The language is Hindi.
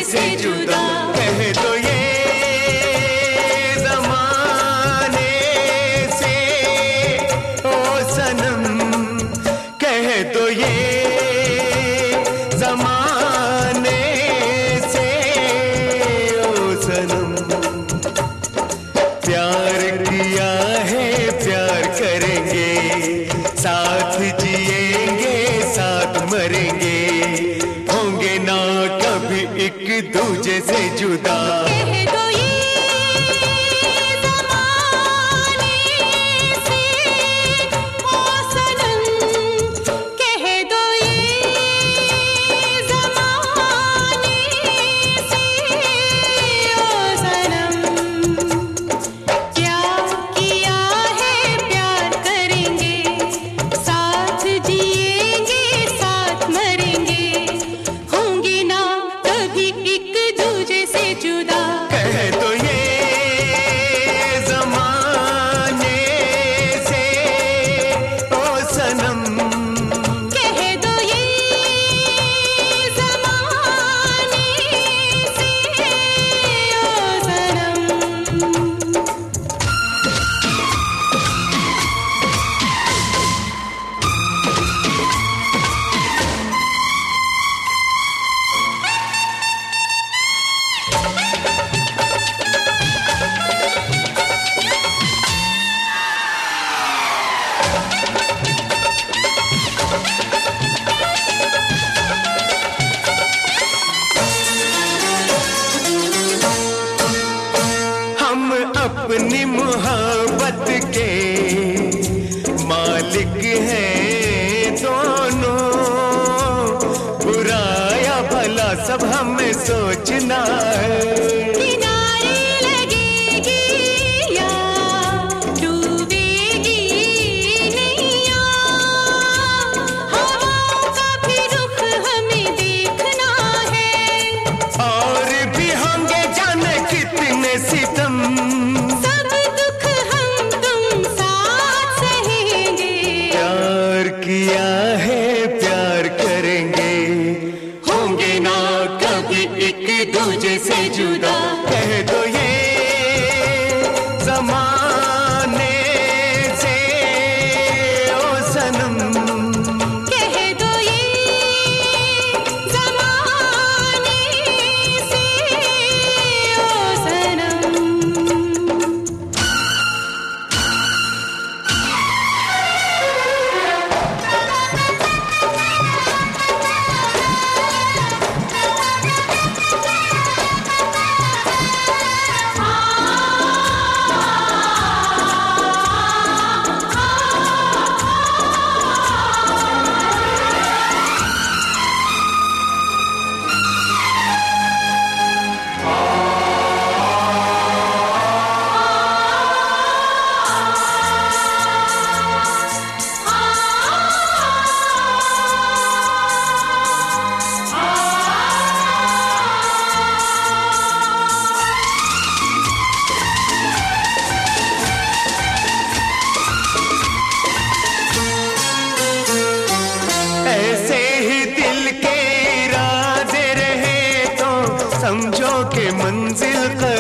से जुदा। कह दो ये ज़माने से ओ सनम, कह दो ये ज़माने से ओ सनम। प्यार किया है प्यार करेंगे, साथ जिएंगे साथ मरेंगे, होंगे ना कभी एक दूजे से जुदा। कह दो ये ज़माने से ओ सनम, कह दो ये ज़माने से ओ सनम। क्या किया है प्यार करेंगे, साथ जिएंगे साथ मरेंगे, होंगे ना कभी एक दूजे से जुदा। कह दो ये ज़माने से ओ सनम, कह दो ये ज़माने से ओ सनम। हम अपनी मोहब्बत के मालिक हैं दोनों, बुरा या भला सब हमें सोचना है। किनारे लगेगी या डूबेगी नैया, हवाओं का भी रुख हमें देखना है। और भी होंगे जाने कितने सितम, सब दुख हम तुम साथ सहेंगे, प्यार किया है प्यार करेंगे, होंगे ना कभी एक दूजे से जुदा। कह दो ये ज़माने से ओ सनम, कह दो ये ज़माने से ओ सनम। ऐसे ही दिल के इरादे रहे तो समझो कि मंजिल